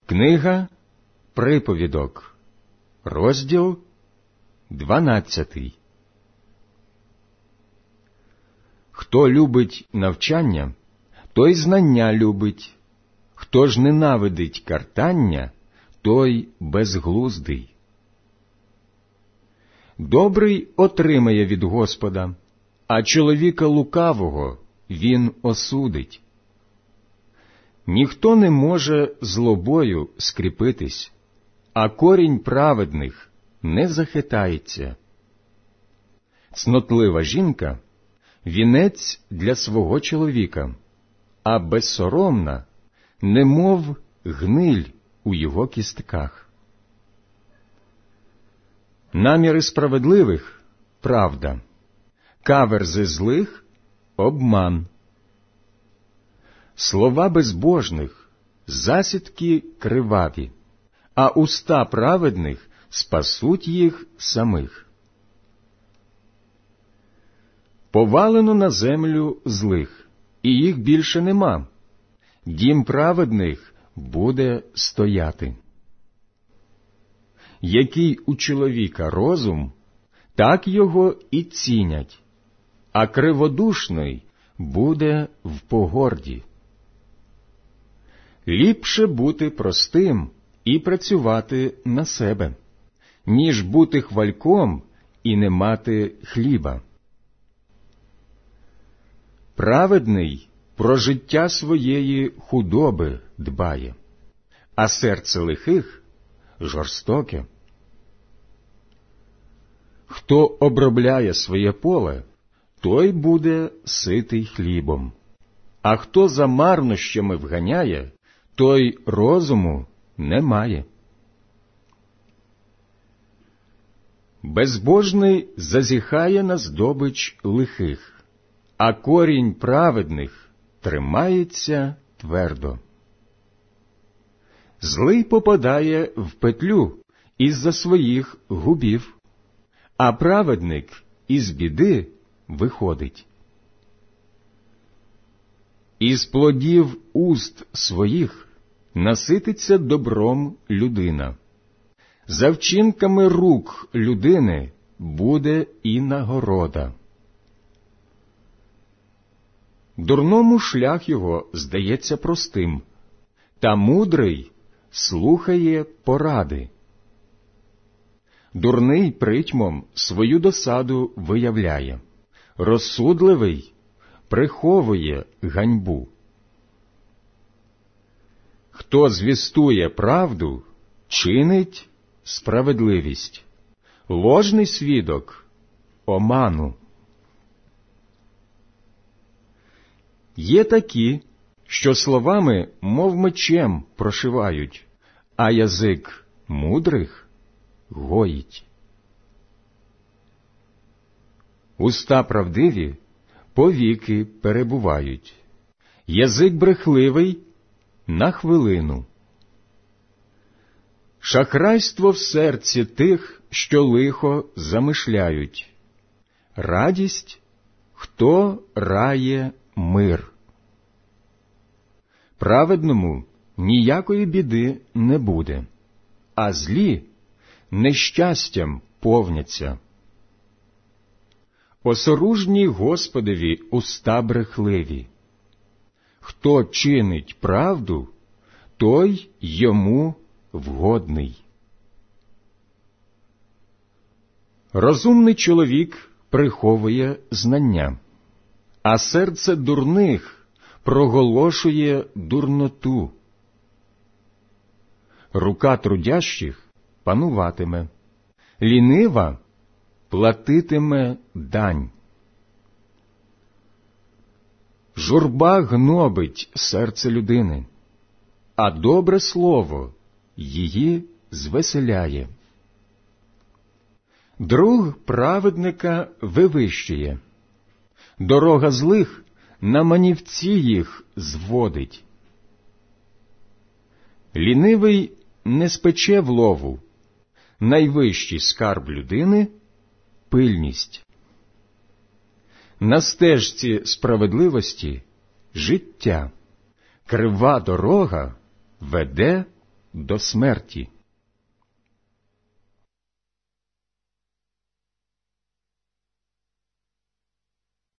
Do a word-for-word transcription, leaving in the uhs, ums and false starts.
Книга Приповідок, розділ дванадцятий. Хто любить навчання, той знання любить, хто ж ненавидить картання, той безглуздий. Добрий отримає від Господа, а чоловіка лукавого він осудить. Ніхто не може злобою скріпитись, а корінь праведних не захитається. Цнотлива жінка – вінець для свого чоловіка, а безсоромна – немов гниль у його кістках. Наміри справедливих – правда, каверзи злих – обман. Слова безбожних – засідки криваві, а уста праведних спасуть їх самих. Повалено на землю злих, і їх більше нема. Дім праведних буде стояти. Який у чоловіка розум, так його і цінять, а криводушний буде в погорді. Ліпше бути простим і працювати на себе, ніж бути хвальком і не мати хліба. Праведний про життя своєї худоби дбає, а серце лихих жорстоке. Хто обробляє своє поле, той буде ситий хлібом, а хто за марнощами вганяє, той розуму не має. Безбожний зазіхає на здобич лихих, а корінь праведних тримається твердо. Злий попадає в петлю із-за своїх губів, а праведник із біди виходить. Із плодів уст своїх насититься добром людина. За вчинками рук людини буде і нагорода. Дурному шлях його здається простим, та мудрий слухає поради. Дурний притьмом свою досаду виявляє, розсудливий приховує ганьбу. Хто звістує правду, чинить справедливість, ложний свідок – оману. Є такі, що словами, мов мечем, прошивають, а язик мудрих гоїть. Уста правдиві повіки перебувають, язик брехливий – на хвилину. Шахрайство в серці тих, що лихо замишляють. Радість, хто рає мир. Праведному ніякої біди не буде, а злі нещастям повняться. Осоружній Господові уста брехливі. Хто чинить правду, той йому вгодний. Розумний чоловік приховує знання, а серце дурних проголошує дурноту. Рука трудящих пануватиме, лінива платитиме дань. Журба гнобить серце людини, а добре слово її звеселяє. Друг праведника вивищує, дорога злих на манівці їх зводить. Лінивий не спече в лову, найвищий скарб людини – пильність. На стежці справедливості – життя, крива дорога веде до смерті.